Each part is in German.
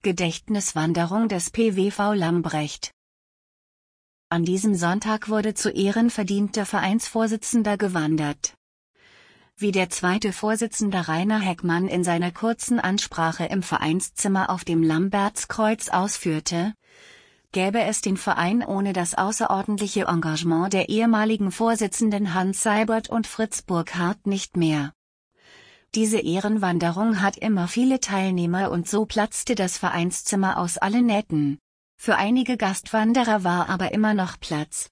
Gedächtniswanderung des PWV Lambrecht. An diesem Sonntag wurde zu Ehren verdienter Vereinsvorsitzender gewandert. Wie der zweite Vorsitzende Rainer Heckmann in seiner kurzen Ansprache im Vereinszimmer auf dem Lambertskreuz ausführte, gäbe es den Verein ohne das außerordentliche Engagement der ehemaligen Vorsitzenden Hans Seibert und Fritz Burkhardt nicht mehr. Diese Ehrenwanderung hat immer viele Teilnehmer und so platzte das Vereinszimmer aus allen Nähten. Für einige Gastwanderer war aber immer noch Platz.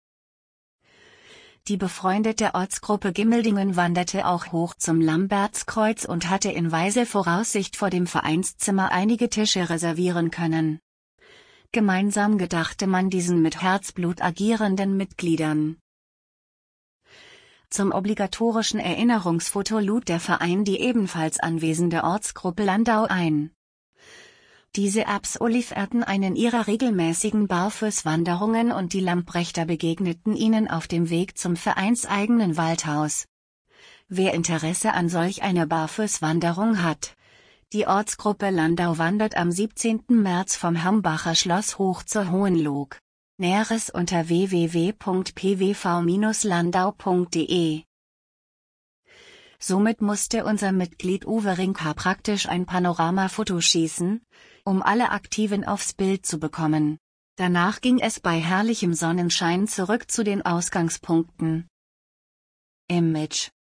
Die befreundete Ortsgruppe Gimmeldingen wanderte auch hoch zum Lambertskreuz und hatte in weiser Voraussicht vor dem Vereinszimmer einige Tische reservieren können. Gemeinsam gedachte man diesen mit Herzblut agierenden Mitgliedern. Zum obligatorischen Erinnerungsfoto lud der Verein die ebenfalls anwesende Ortsgruppe Landau ein. Diese absolvierten einen ihrer regelmäßigen Barfußwanderungen und die Lambrechter begegneten ihnen auf dem Weg zum vereinseigenen Waldhaus. Wer Interesse an solch einer Barfußwanderung hat: Die Ortsgruppe Landau wandert am 17. März vom Hambacher Schloss hoch zur Hohenloog. Näheres unter www.pwv-landau.de. Somit musste unser Mitglied Uwe Rinka praktisch ein Panoramafoto schießen, um alle Aktiven aufs Bild zu bekommen. Danach ging es bei herrlichem Sonnenschein zurück zu den Ausgangspunkten. Image